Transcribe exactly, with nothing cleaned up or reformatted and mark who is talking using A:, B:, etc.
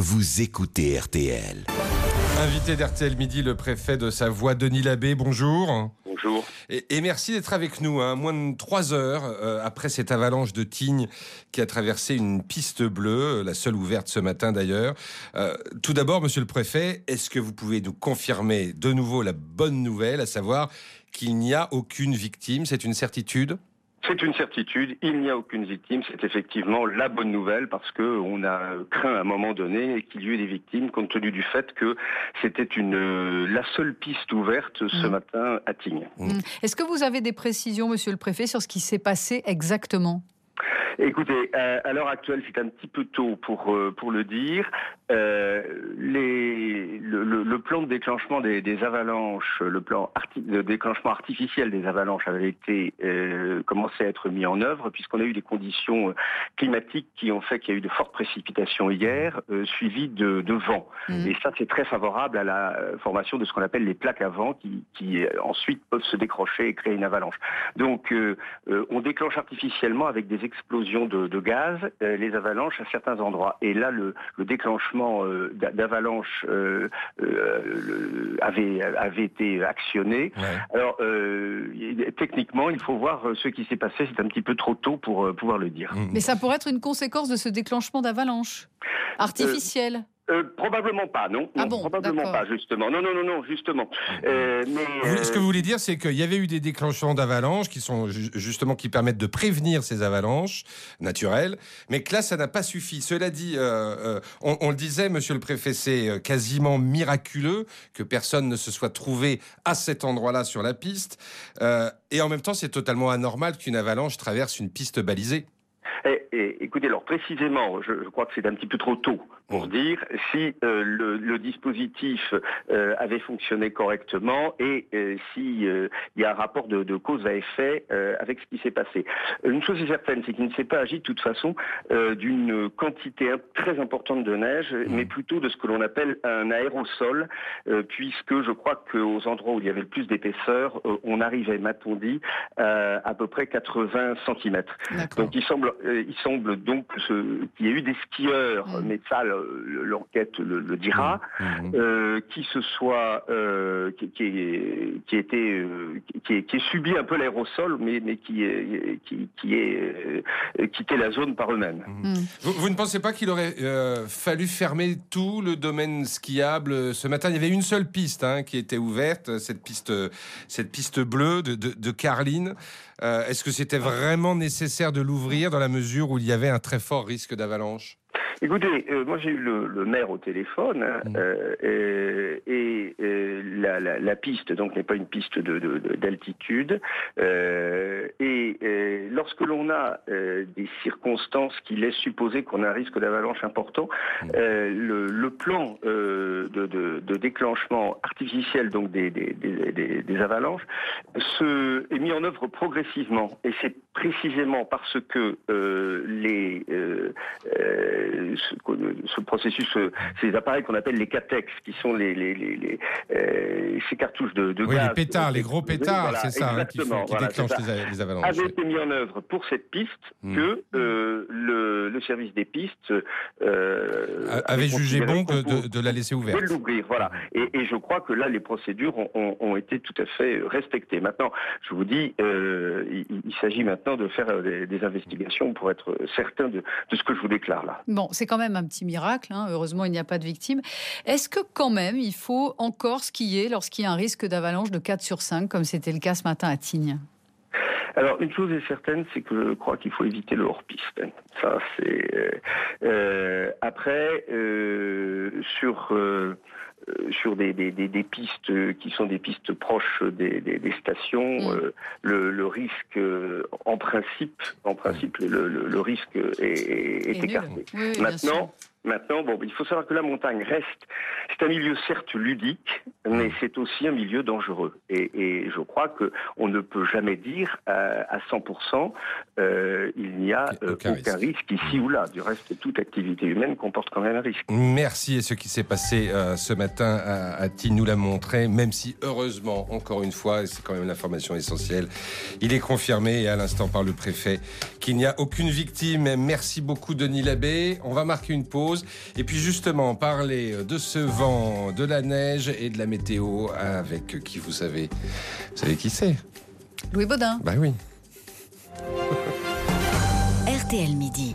A: vous écoutez R T L.
B: Invité d'R T L Midi, le préfet de Savoie, Denis Labbé, bonjour.
C: Bonjour.
B: Et, et merci d'être avec nous, hein, moins de trois heures euh, après cette avalanche de Tignes qui a traversé une piste bleue, la seule ouverte ce matin d'ailleurs. Euh, tout d'abord, monsieur le préfet, est-ce que vous pouvez nous confirmer de nouveau la bonne nouvelle, à savoir qu'il n'y a aucune victime, c'est une certitude ?
C: C'est une certitude, il n'y a aucune victime, c'est effectivement la bonne nouvelle parce qu'on a craint à un moment donné qu'il y ait des victimes compte tenu du fait que c'était une, la seule piste ouverte ce mmh. matin à Tignes.
D: Mmh. Est-ce que vous avez des précisions, monsieur le préfet, sur ce qui s'est passé exactement ?
C: Écoutez, euh, à l'heure actuelle, c'est un petit peu tôt pour euh, pour le dire. Euh, les, le, le, le plan de déclenchement des, des avalanches, le plan arti- de déclenchement artificiel des avalanches avait été euh, commencé à être mis en œuvre puisqu'on a eu des conditions climatiques qui ont fait qu'il y a eu de fortes précipitations hier, euh, suivies de, de vent. Mmh. Et ça, c'est très favorable à la formation de ce qu'on appelle les plaques à vent qui, qui euh, ensuite peuvent se décrocher et créer une avalanche. Donc, euh, euh, on déclenche artificiellement avec des explosions de, de gaz euh, les avalanches à certains endroits. Et là, le, le déclenchement euh, d'avalanche euh, euh, avait, avait été actionné. Ouais. Alors, euh, techniquement, il faut voir ce qui s'est passé. C'est un petit peu trop tôt pour euh, pouvoir le dire.
D: Mais ça pourrait être une conséquence de ce déclenchement d'avalanche artificiel.
C: Euh, Euh, probablement pas, non,
D: ah
C: non
D: bon,
C: probablement
D: d'accord.
C: pas, justement. Non, non, non, non, justement. Euh, mais, euh...
B: Ce que vous voulez dire, c'est qu'il y avait eu des déclenchements d'avalanches qui sont justement qui permettent de prévenir ces avalanches naturelles, mais que là, ça n'a pas suffi. Cela dit, euh, euh, on, on le disait, monsieur le préfet, c'est quasiment miraculeux que personne ne se soit trouvé à cet endroit-là sur la piste, euh, et en même temps, c'est totalement anormal qu'une avalanche traverse une piste balisée.
C: Et, et, écoutez, alors précisément, je, je crois que c'est un petit peu trop tôt pour dire si euh, le, le dispositif euh, avait fonctionné correctement et euh, si euh, il y a un rapport de, de cause à effet euh, avec ce qui s'est passé. Une chose est certaine, c'est qu'il ne s'est pas agi de toute façon euh, d'une quantité très importante de neige, mmh. mais plutôt de ce que l'on appelle un aérosol, euh, puisque je crois qu'aux endroits où il y avait le plus d'épaisseur, euh, on arrivait, m'a-t-on dit, euh, à peu près quatre-vingts centimètres. Donc il semble Il semble donc ce, qu'il y ait eu des skieurs, mmh. mais ça l'enquête le, le dira, mmh. euh, qui se soit, euh, qui, qui, qui était, euh, qui, qui ait subi un peu l'aérosol, mais, mais qui, qui, qui ait euh, quitté la zone par eux-mêmes.
B: Mmh. Vous, vous ne pensez pas qu'il aurait euh, fallu fermer tout le domaine skiable ce matin ? Il y avait une seule piste hein, qui était ouverte, cette piste, cette piste bleue de, de, de Carline. Euh, est-ce que c'était vraiment nécessaire de l'ouvrir dans la mesure où il y avait un très fort risque d'avalanche ?
C: Écoutez, euh, moi j'ai eu le, le maire au téléphone hein, mmh. euh, et, et euh, la, la, la piste donc n'est pas une piste de, de, de, d'altitude euh, et, et lorsque l'on a euh, des circonstances qui laissent supposer qu'on a un risque d'avalanche important, mmh. euh, le, le plan euh, de, de, de déclenchement artificiel donc des, des, des, des, des avalanches se, est mis en œuvre progressivement et c'est précisément parce que euh, les euh, euh, Ce, ce processus, ces appareils qu'on appelle les CATEX, qui sont les, les, les, les euh, ces cartouches de, de
B: oui,
C: gaz.
B: les pétards, les gros pétards, voilà, c'est ça, hein, qui, font, qui voilà, déclenchent les, les avalanches.
C: Avait été mis en œuvre pour cette piste mmh. que euh, le, le service des pistes
B: euh, avait jugé bon de, de, de la laisser ouverte.
C: De l'ouvrir, voilà. Et, et je crois que là, les procédures ont, ont, ont été tout à fait respectées. Maintenant, je vous dis, euh, il, il s'agit maintenant de faire des, des investigations pour être certain de, de ce que je vous déclare là.
D: Bon, c'est quand même un petit miracle, hein. Heureusement il n'y a pas de victimes. Est-ce que quand même il faut encore skier lorsqu'il y a un risque d'avalanche de quatre sur cinq, comme c'était le cas ce matin à Tignes ?
C: Alors, une chose est certaine, c'est que je crois qu'il faut éviter le hors-piste. Ça, c'est... Euh, après, euh, sur... Euh, sur des, des, des, des pistes qui sont des pistes proches des, des, des stations, mmh. euh, le, le risque, euh, en principe, en principe, le, le, le risque est, est, est écarté.
D: Oui, oui,
C: Maintenant, Maintenant, bon, il faut savoir que la montagne reste, c'est un milieu certes ludique, mais c'est aussi un milieu dangereux. Et, et je crois que on ne peut jamais dire euh, à cent pour cent euh, il n'y a euh, aucun, aucun risque. risque ici ou là. Du reste, toute activité humaine comporte quand même un risque.
B: Merci. Et ce qui s'est passé euh, ce matin à, à Tignes nous l'a montré, même si heureusement, encore une fois, et c'est quand même l'information essentielle, il est confirmé et à l'instant par le préfet qu'il n'y a aucune victime. Merci beaucoup Denis Labbé. On va marquer une pause. pause. Et puis justement, parler de ce vent, de la neige et de la météo avec qui vous savez, vous savez qui c'est ?
D: Louis Baudin.
B: Bah oui.
E: R T L Midi.